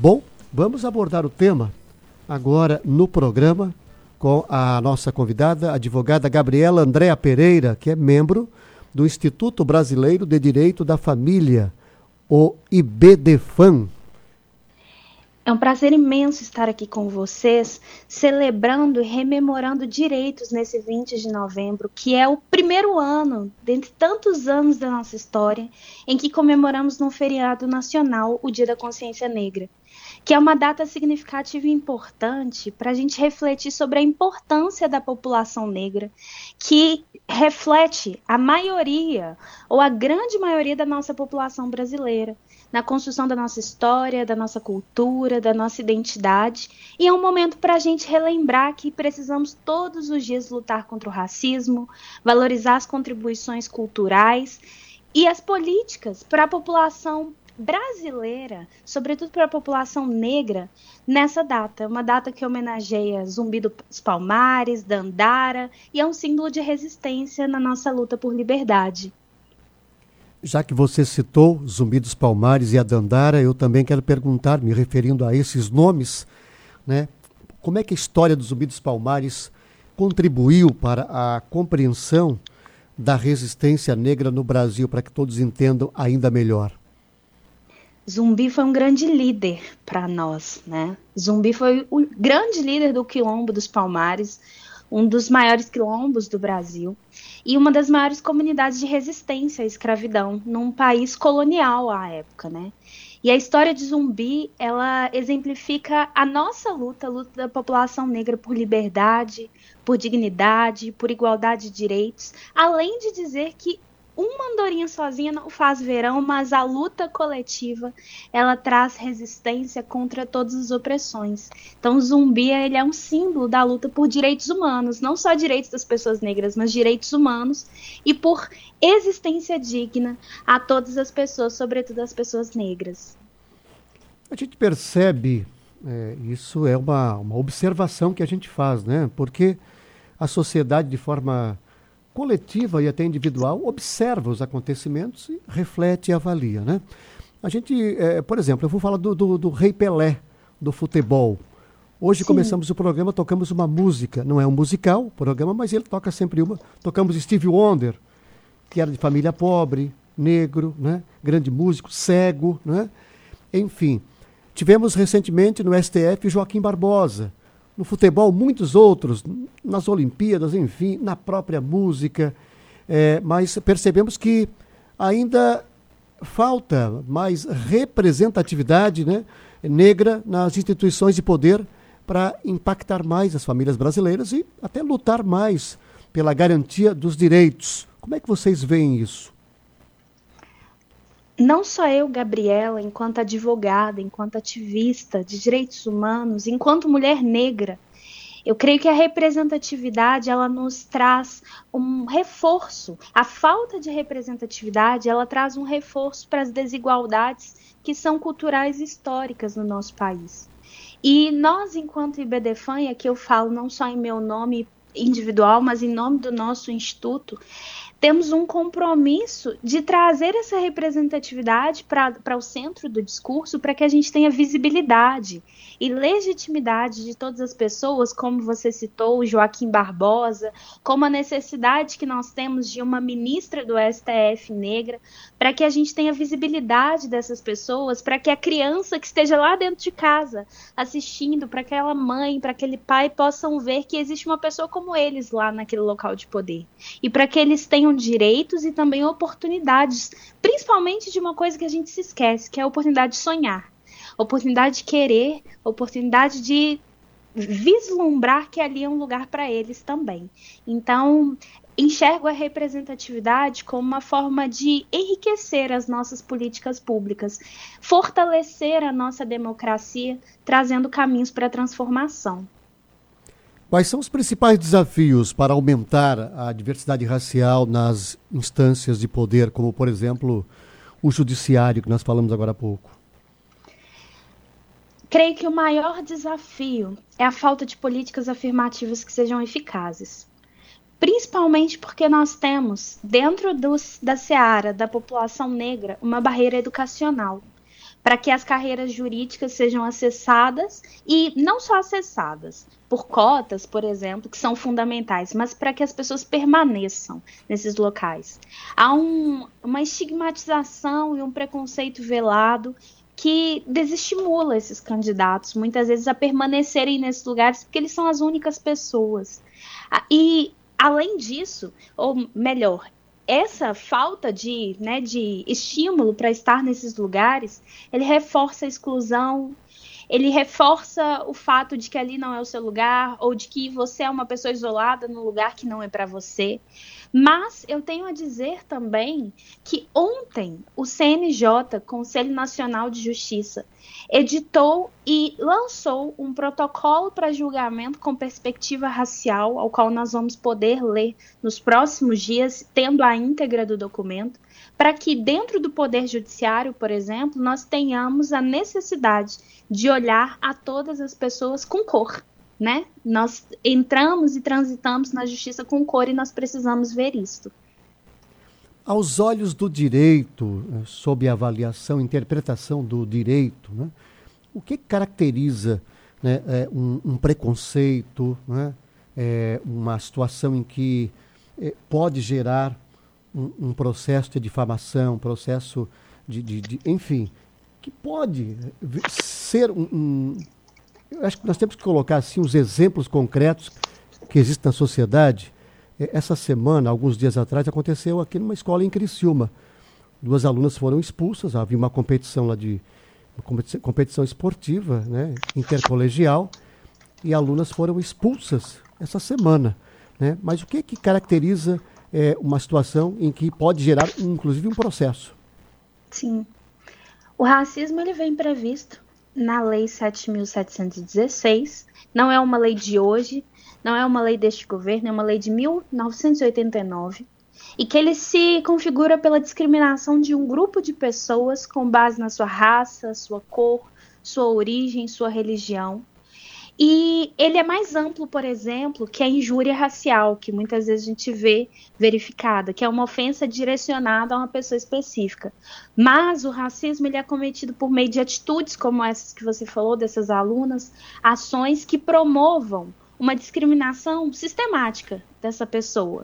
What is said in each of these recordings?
Bom, vamos abordar o tema agora no programa com a nossa convidada, a advogada Gabriela Andréa Pereira, que é membro do Instituto Brasileiro de Direito da Família, o IBDFAM. É um prazer imenso estar aqui com vocês, celebrando e rememorando direitos nesse 20 de novembro, que é o primeiro ano, dentre tantos anos da nossa história, em que comemoramos no feriado nacional o Dia da Consciência Negra, que é uma data significativa e importante para a gente refletir sobre a importância da população negra, que reflete a maioria, ou a grande maioria da nossa população brasileira, na construção da nossa história, da nossa cultura, da nossa identidade. E é um momento para a gente relembrar que precisamos todos os dias lutar contra o racismo, valorizar as contribuições culturais e as políticas para a população brasileira, sobretudo para a população negra, nessa data. Uma data que homenageia Zumbi dos Palmares, Dandara, e é um símbolo de resistência na nossa luta por liberdade. Já que você citou Zumbi dos Palmares e a Dandara, eu também quero perguntar, me referindo a esses nomes, né, como é que a história do Zumbi dos Palmares contribuiu para a compreensão da resistência negra no Brasil, para que todos entendam ainda melhor? Zumbi foi um grande líder para nós, né? Zumbi foi o grande líder do Quilombo dos Palmares, um dos maiores quilombos do Brasil, e uma das maiores comunidades de resistência à escravidão num país colonial à época, né? E a história de Zumbi, ela exemplifica a nossa luta, a luta da população negra por liberdade, por dignidade, por igualdade de direitos, além de dizer que uma andorinha sozinha não faz verão, mas a luta coletiva, ela traz resistência contra todas as opressões. Então, o Zumbi, ele é um símbolo da luta por direitos humanos, não só direitos das pessoas negras, mas direitos humanos e por existência digna a todas as pessoas, sobretudo as pessoas negras. A gente percebe, isso é uma observação que a gente faz, né? Porque a sociedade, de forma coletiva e até individual, observa os acontecimentos e reflete e avalia, né? A gente, por exemplo, eu vou falar do Rei Pelé, do futebol. Hoje Sim. Começamos o programa, tocamos uma música, não é um musical, o programa, mas ele toca sempre uma. Tocamos Stevie Wonder, que era de família pobre, negro, né? Grande músico, cego, né? Enfim, tivemos recentemente no STF Joaquim Barbosa. No futebol, muitos outros, nas Olimpíadas, enfim, na própria música, mas percebemos que ainda falta mais representatividade, né, negra nas instituições de poder para impactar mais as famílias brasileiras e até lutar mais pela garantia dos direitos. Como é que vocês veem isso? Não só eu, Gabriela, enquanto advogada, enquanto ativista de direitos humanos, enquanto mulher negra, eu creio que a representatividade, ela nos traz um reforço. A falta de representatividade, ela traz um reforço para as desigualdades que são culturais e históricas no nosso país. E nós, enquanto IBDFAM, e aqui eu falo não só em meu nome individual, mas em nome do nosso instituto, temos um compromisso de trazer essa representatividade para o centro do discurso, para que a gente tenha visibilidade e legitimidade de todas as pessoas, como você citou, o Joaquim Barbosa, como a necessidade que nós temos de uma ministra do STF negra, para que a gente tenha visibilidade dessas pessoas, para que a criança que esteja lá dentro de casa assistindo, para que aquela mãe, para aquele pai possam ver que existe uma pessoa como eles lá naquele local de poder. E para que eles tenham direitos e também oportunidades, principalmente de uma coisa que a gente se esquece, que é a oportunidade de sonhar, oportunidade de querer, oportunidade de vislumbrar que ali é um lugar para eles também. Então, enxergo a representatividade como uma forma de enriquecer as nossas políticas públicas, fortalecer a nossa democracia, trazendo caminhos para a transformação. Quais são os principais desafios para aumentar a diversidade racial nas instâncias de poder, como, por exemplo, o judiciário, que nós falamos agora há pouco? Creio que o maior desafio é a falta de políticas afirmativas que sejam eficazes. Principalmente porque nós temos, dentro da seara da população negra, uma barreira educacional. para que as carreiras jurídicas sejam acessadas, e não só acessadas por cotas, por exemplo, que são fundamentais, mas para que as pessoas permaneçam nesses locais. Há uma estigmatização e um preconceito velado que desestimula esses candidatos, muitas vezes, a permanecerem nesses lugares, porque eles são as únicas pessoas. E, além disso, ou melhor, essa falta de estímulo para estar nesses lugares, ele reforça a exclusão, ele reforça o fato de que ali não é o seu lugar, ou de que você é uma pessoa isolada no lugar que não é para você. Mas eu tenho a dizer também que ontem o CNJ, Conselho Nacional de Justiça, editou e lançou um protocolo para julgamento com perspectiva racial, ao qual nós vamos poder ler nos próximos dias, tendo a íntegra do documento, para que dentro do Poder Judiciário, por exemplo, nós tenhamos a necessidade de olhar a todas as pessoas com cor, né? Nós entramos e transitamos na justiça com cor e nós precisamos ver isso. Aos olhos do direito, sob a avaliação, interpretação do direito, né, o que caracteriza, né, um preconceito, né, uma situação em que pode gerar um processo de difamação, um processo enfim, que pode ser eu acho que nós temos que colocar assim os exemplos concretos que existem na sociedade. Essa semana, alguns dias atrás, aconteceu aqui numa escola em Criciúma. 2 alunas foram expulsas, havia uma competição lá competição esportiva, né, intercolegial, e alunas foram expulsas essa semana, né? Mas o que caracteriza uma situação em que pode gerar, inclusive, um processo? Sim. O racismo ele vem previsto na Lei 7.716, não é uma lei de hoje, não é uma lei deste governo, é uma lei de 1989, e que ele se configura pela discriminação de um grupo de pessoas com base na sua raça, sua cor, sua origem, sua religião. E ele é mais amplo, por exemplo, que a injúria racial, que muitas vezes a gente vê verificada, que é uma ofensa direcionada a uma pessoa específica. Mas o racismo ele é cometido por meio de atitudes como essas que você falou, dessas alunas, ações que promovam uma discriminação sistemática dessa pessoa.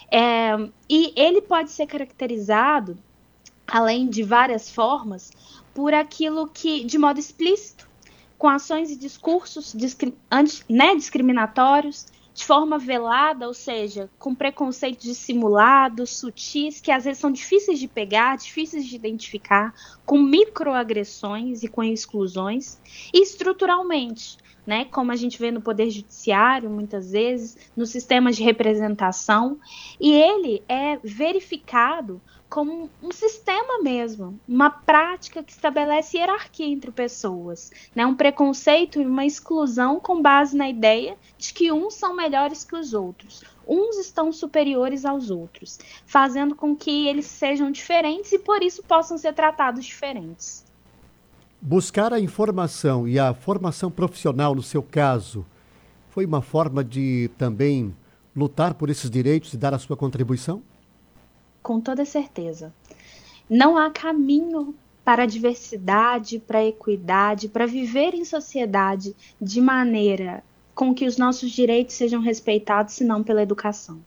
E ele pode ser caracterizado, além de várias formas, por aquilo que, de modo explícito, com ações e discursos discriminatórios, de forma velada, ou seja, com preconceitos dissimulados, sutis, que às vezes são difíceis de pegar, difíceis de identificar, com microagressões e com exclusões, e estruturalmente, né, como a gente vê no Poder Judiciário, muitas vezes, nos sistemas de representação, e ele é verificado como um sistema mesmo, uma prática que estabelece hierarquia entre pessoas, né, um preconceito e uma exclusão com base na ideia de que uns são melhores que os outros, uns estão superiores aos outros, fazendo com que eles sejam diferentes e por isso possam ser tratados diferentes. Buscar a informação e a formação profissional, no seu caso, foi uma forma de também lutar por esses direitos e dar a sua contribuição? Com toda certeza. Não há caminho para a diversidade, para a equidade, para viver em sociedade de maneira com que os nossos direitos sejam respeitados, senão pela educação.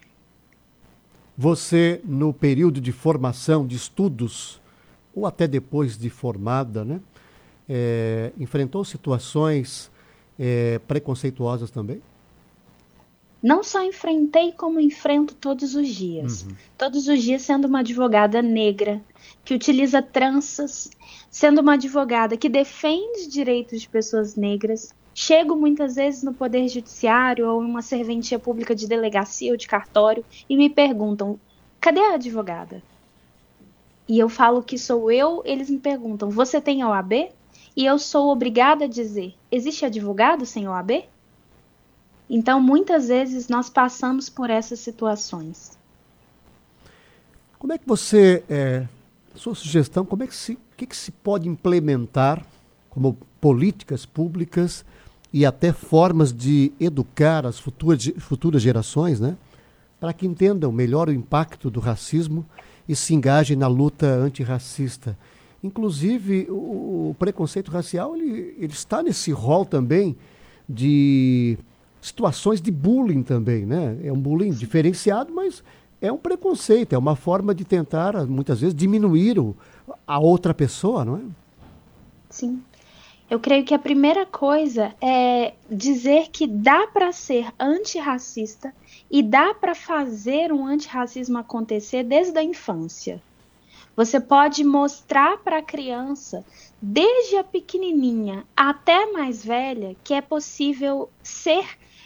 Você, no período de formação, de estudos, ou até depois de formada, né, enfrentou situações preconceituosas também? Não só enfrentei, como enfrento todos os dias. Todos os dias sendo uma advogada negra, que utiliza tranças, sendo uma advogada que defende direitos de pessoas negras. Chego muitas vezes no Poder Judiciário ou em uma serventia pública de delegacia ou de cartório e me perguntam, cadê a advogada? E eu falo que sou eu, eles me perguntam, você tem OAB? E eu sou obrigada a dizer, existe advogado sem OAB? Então, muitas vezes, nós passamos por essas situações. Como é que você, sua sugestão, o que se pode implementar como políticas públicas e até formas de educar as futuras gerações, né, para que entendam melhor o impacto do racismo e se engajem na luta antirracista? Inclusive, o preconceito racial, ele está nesse rol também de situações de bullying também, né? É um bullying diferenciado, mas é um preconceito, é uma forma de tentar, muitas vezes, diminuir a outra pessoa, não é? Sim. Eu creio que a primeira coisa é dizer que dá para ser antirracista e dá para fazer um antirracismo acontecer desde a infância. Você pode mostrar para a criança, desde a pequenininha até a mais velha, que é possível ser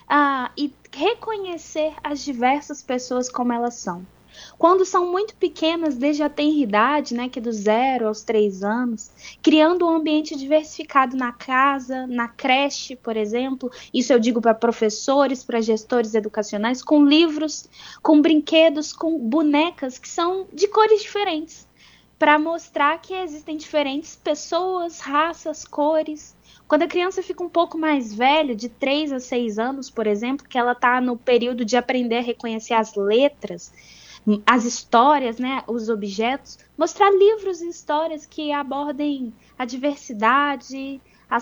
e reconhecer as diversas pessoas como elas são. Quando são muito pequenas, desde a tenridade, né, que é do 0 aos 3 anos, criando um ambiente diversificado na casa, na creche, por exemplo, isso eu digo para professores, para gestores educacionais, com livros, com brinquedos, com bonecas que são de cores diferentes, para mostrar que existem diferentes pessoas, raças, cores. Quando a criança fica um pouco mais velha, de 3 a 6 anos, por exemplo, que ela está no período de aprender a reconhecer as letras, as histórias, né, os objetos, mostrar livros e histórias que abordem a diversidade,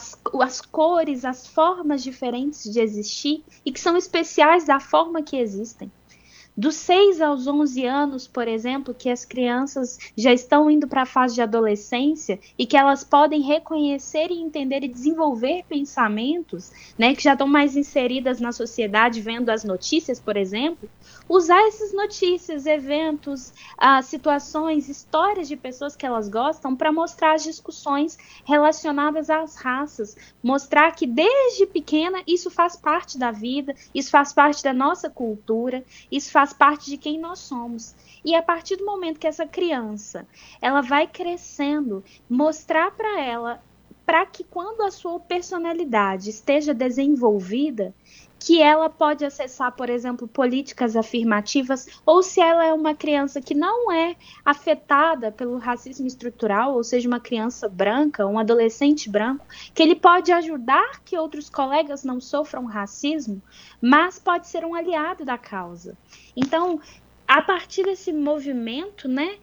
as cores, as formas diferentes de existir e que são especiais da forma que existem. Dos 6 aos 11 anos, por exemplo, que as crianças já estão indo para a fase de adolescência e que elas podem reconhecer e entender e desenvolver pensamentos, né, que já estão mais inseridas na sociedade, vendo as notícias, por exemplo, usar essas notícias, eventos, situações, histórias de pessoas que elas gostam para mostrar as discussões relacionadas às raças, mostrar que desde pequena isso faz parte da vida, isso faz parte da nossa cultura, isso faz parte de quem nós somos. E a partir do momento que essa criança ela vai crescendo, mostrar para ela, para que quando a sua personalidade esteja desenvolvida, que ela pode acessar, por exemplo, políticas afirmativas, ou se ela é uma criança que não é afetada pelo racismo estrutural, ou seja, uma criança branca, um adolescente branco, que ele pode ajudar que outros colegas não sofram racismo, mas pode ser um aliado da causa. Então, a partir desse movimento, né,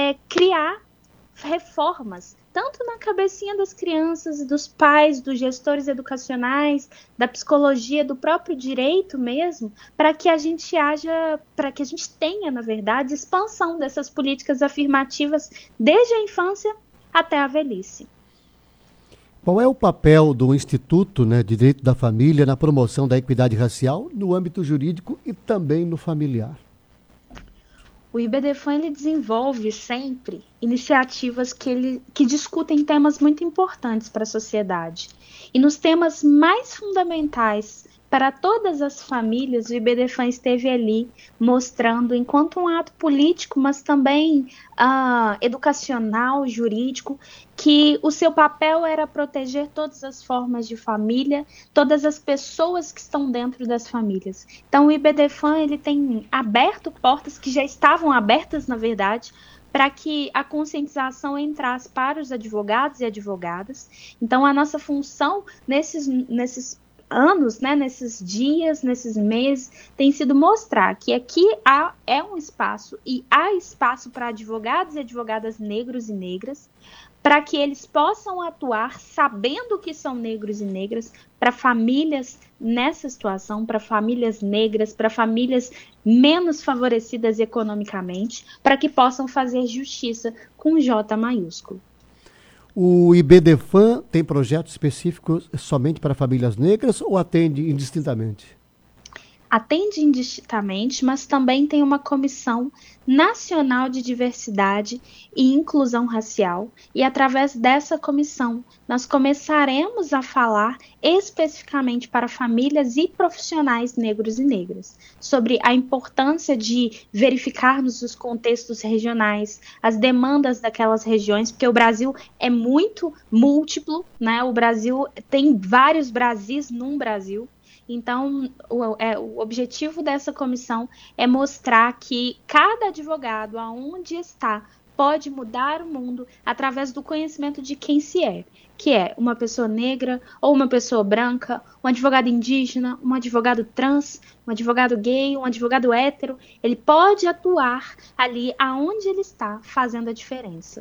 criar reformas, tanto na cabecinha das crianças, dos pais, dos gestores educacionais, da psicologia, do próprio direito mesmo, para que a gente tenha, na verdade, expansão dessas políticas afirmativas desde a infância até a velhice. Qual é o papel do Instituto, né, de Direito da Família na promoção da equidade racial no âmbito jurídico e também no familiar? O IBDFAN ele desenvolve sempre iniciativas que discutem temas muito importantes para a sociedade. E nos temas mais fundamentais para todas as famílias, o IBDFAN esteve ali mostrando, enquanto um ato político, mas também educacional, jurídico, que o seu papel era proteger todas as formas de família, todas as pessoas que estão dentro das famílias. Então o IBDFAN ele tem aberto portas que já estavam abertas, na verdade, para que a conscientização entrasse para os advogados e advogadas. Então a nossa função nesses anos, né, nesses dias, nesses meses, tem sido mostrar que aqui é um espaço e há espaço para advogados e advogadas negros e negras, para que eles possam atuar sabendo que são negros e negras, para famílias nessa situação, para famílias negras, para famílias menos favorecidas economicamente, para que possam fazer justiça com J maiúsculo. O IBDFAN tem projetos específicos somente para famílias negras ou atende indistintamente? Atende indistintamente, mas também tem uma Comissão Nacional de Diversidade e Inclusão Racial, e através dessa comissão nós começaremos a falar especificamente para famílias e profissionais negros e negras, sobre a importância de verificarmos os contextos regionais, as demandas daquelas regiões, porque o Brasil é muito múltiplo, né? O Brasil tem vários Brasis num Brasil. Então, o objetivo dessa comissão é mostrar que cada advogado, aonde está, pode mudar o mundo através do conhecimento de quem se é, que é uma pessoa negra ou uma pessoa branca, um advogado indígena, um advogado trans, um advogado gay, um advogado hétero. Ele pode atuar ali aonde ele está, fazendo a diferença.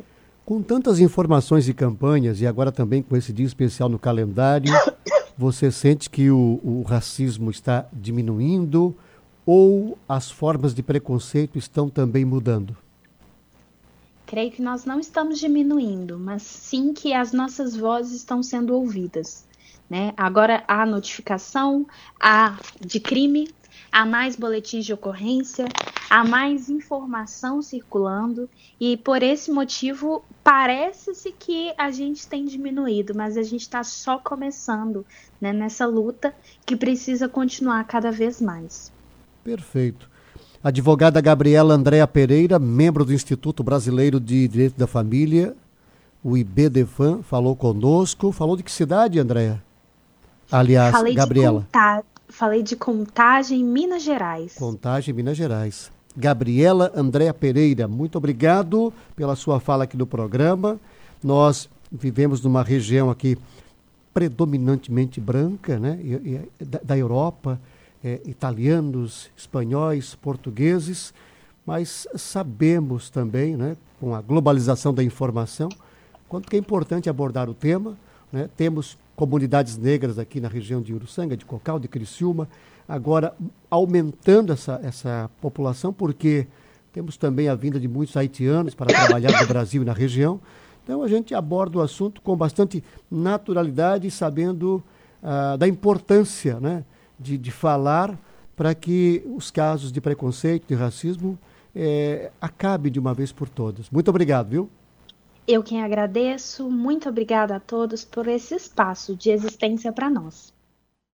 Com tantas informações e campanhas, e agora também com esse dia especial no calendário, você sente que o racismo está diminuindo ou as formas de preconceito estão também mudando? Creio que nós não estamos diminuindo, mas sim que as nossas vozes estão sendo ouvidas, né? Agora há notificação, há de crime, há mais boletins de ocorrência, há mais informação circulando e por esse motivo parece-se que a gente tem diminuído, mas a gente está só começando, né, nessa luta que precisa continuar cada vez mais. Perfeito. Advogada Gabriela Andréa Pereira, membro do Instituto Brasileiro de Direito da Família, o IBDFAM, falou conosco. Falou de que cidade, Andréa? Aliás, Gabriela. Falei de Contagem, Minas Gerais. Contagem, Minas Gerais. Gabriela Andréa Pereira, muito obrigado pela sua fala aqui no programa. Nós vivemos numa região aqui predominantemente branca, né? Da Europa, italianos, espanhóis, portugueses, mas sabemos também, né, com a globalização da informação, quanto que é importante abordar o tema, né? Temos comunidades negras aqui na região de Uruçanga, de Cocal, de Criciúma, agora aumentando essa população, porque temos também a vinda de muitos haitianos para trabalhar no Brasil e na região. Então a gente aborda o assunto com bastante naturalidade, sabendo da importância, né, de falar para que os casos de preconceito, de racismo, acabe de uma vez por todas. Muito obrigado, viu? Eu quem agradeço, muito obrigada a todos por esse espaço de existência para nós.